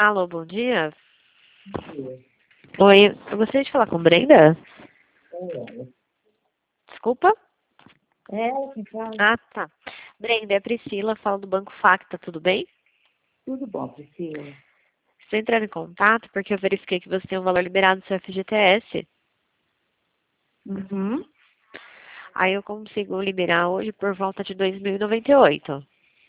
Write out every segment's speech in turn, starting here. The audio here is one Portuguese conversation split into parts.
Alô, bom dia. Oi, eu gostaria de falar com Brenda. Desculpa? Que fala. Ah, tá. Brenda, é a Priscila, falo do Banco Facta, tudo bem? Tudo bom, Priscila? Estou entrando em contato porque eu verifiquei que você tem um valor liberado do seu FGTS. Uhum. Aí eu consigo liberar hoje por volta de 2.098.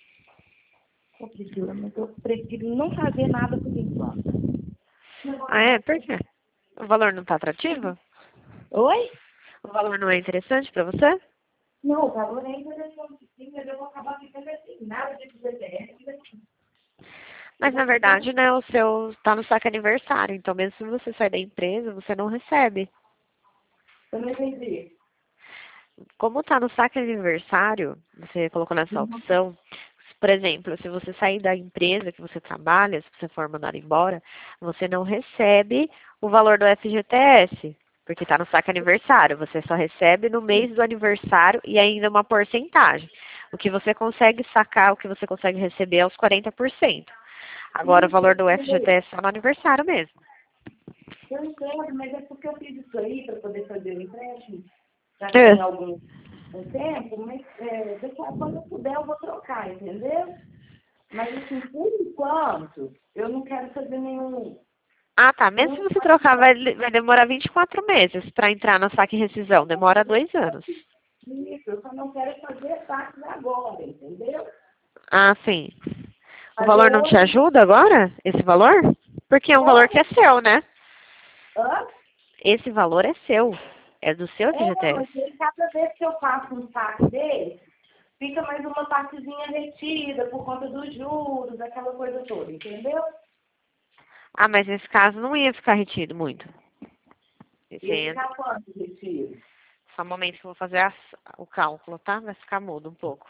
Ô, Priscila, mas eu prefiro não fazer nada por enquanto. Ah, é? Por quê? O valor não está atrativo? Oi? O valor não é interessante para você? Não, o valor é interessante, sim, mas eu vou acabar ficando assim, nada de CPF. Mas na verdade, né, o seu está no saque aniversário, então mesmo se você sair da empresa, você não recebe. Eu não entendi. Como está no saque aniversário, você colocou nessa opção, por exemplo, se você sair da empresa que você trabalha, se você for mandado embora, você não recebe o valor do FGTS, porque está no saque aniversário. Você só recebe no mês do aniversário e ainda uma porcentagem. O que você consegue sacar, o que você consegue receber é os 40%. Agora, o valor do FGTS é só no aniversário mesmo. Eu entendo, mas é porque eu fiz isso aí para poder fazer o empréstimo. Já É. tem um tempo, mas quando eu puder eu vou trocar, entendeu? Mas assim, por enquanto, eu não quero fazer nenhum. Ah, tá. Mesmo se você trocar, vai demorar 24 meses para entrar no saque e rescisão. Demora 2 anos. Isso, eu só não quero fazer taxas agora, entendeu? Ah, sim. O Fazer valor não te hoje. ajuda agora? Esse valor? Porque é um valor que é seu, né? Hã? Esse valor é seu. É do seu FGTS. Mas aí, cada vez que eu faço um saque desse, fica mais uma partezinha retida por conta dos juros, aquela coisa toda, entendeu? Ah, mas nesse caso não ia ficar retido muito. Esse Ia entra. ficar quanto retido? Só um momento que eu vou fazer o cálculo, tá? Vai ficar mudo um pouco.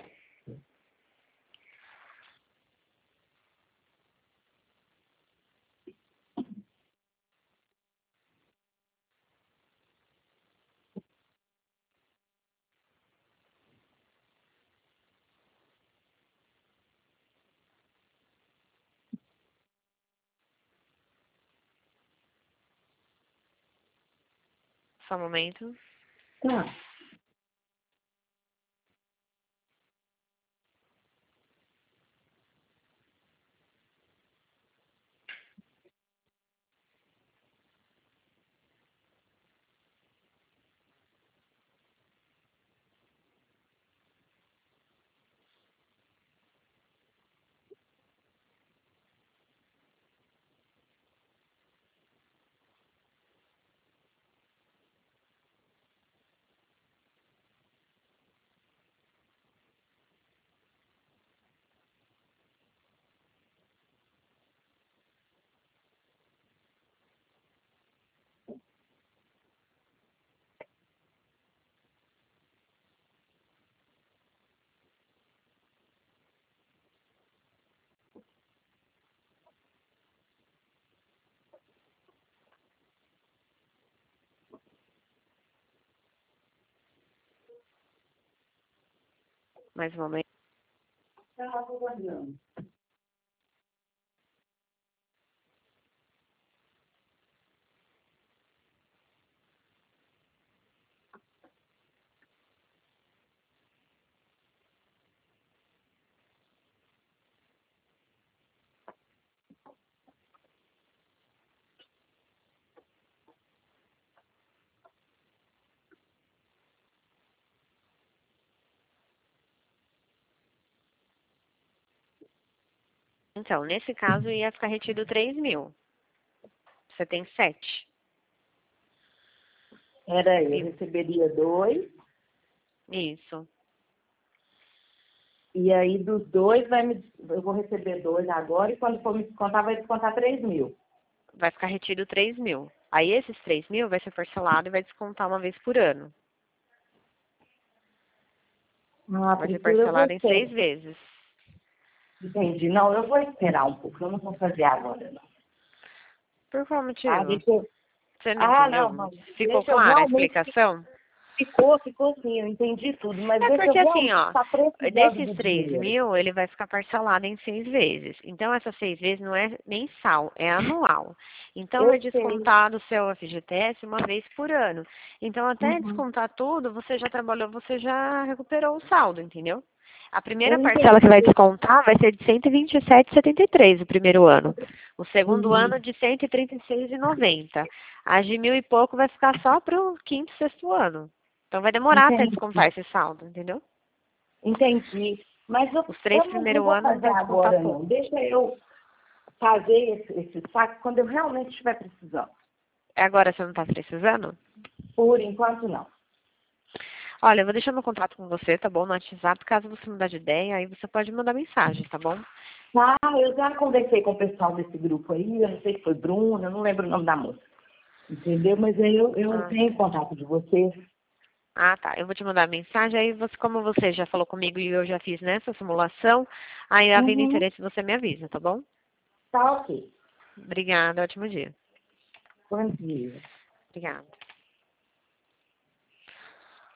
Só um momento. Tá. Mais um momento. Tá, tô guardando. Então, nesse caso ia ficar retido 3.000. Você tem 7. Era aí, eu receberia 2, Isso. e aí dos 2 eu vou receber 2 agora, e quando for me descontar, vai descontar 3.000. Vai ficar retido 3.000. Aí esses 3.000 vai ser parcelado e vai descontar uma vez por ano. Ah, Vai ser Priscila, eu parcelado em gostei. 6 vezes. Entendi. Não, eu vou esperar um pouco, eu não vou fazer agora, não. Por qual Ah, motivo? deixa eu... Você não Ah, não, entendeu? não. Ficou Deixa eu clara a realmente... explicação? Ficou sim, eu entendi tudo, mas É deixa porque eu ver assim, onde ó, está precisando desses do 3 dinheiro. mil, ele vai ficar parcelado em 6 vezes. Então, essas 6 vezes não é mensal, é anual. Então, é Eu sei. descontado o seu FGTS uma vez por ano. Então, até Uhum. descontar tudo, você já trabalhou, você já recuperou o saldo, entendeu? A primeira Eu parcela que vai entendi. descontar vai ser de 127,73 o primeiro ano. O segundo Uhum. ano de 136,90. As de 1.000 e pouco vai ficar só para o quinto, sexto ano. Então vai demorar até Entendi. descontar esse saldo, entendeu? Entendi. Mas eu, Os 3 eu não primeiros vou anos fazer vai descontar agora, pouco. não. Deixa eu fazer esse saque quando eu realmente estiver precisando. Agora você não está precisando? Por enquanto, não. Olha, eu vou deixar meu contato com você, tá bom? No WhatsApp, caso você mudar de ideia, aí você pode mandar mensagem, tá bom? Tá, eu já conversei com o pessoal desse grupo aí, eu não sei se foi Bruna, eu não lembro o nome da moça. Entendeu? Mas aí eu Ah, tenho contato de vocês. tá. Eu vou te mandar mensagem, aí você, como você já falou comigo e eu já fiz nessa simulação, aí havendo Uhum. interesse você me avisa, tá bom? Tá ok. Obrigada, ótimo dia. Bom dia. Obrigada.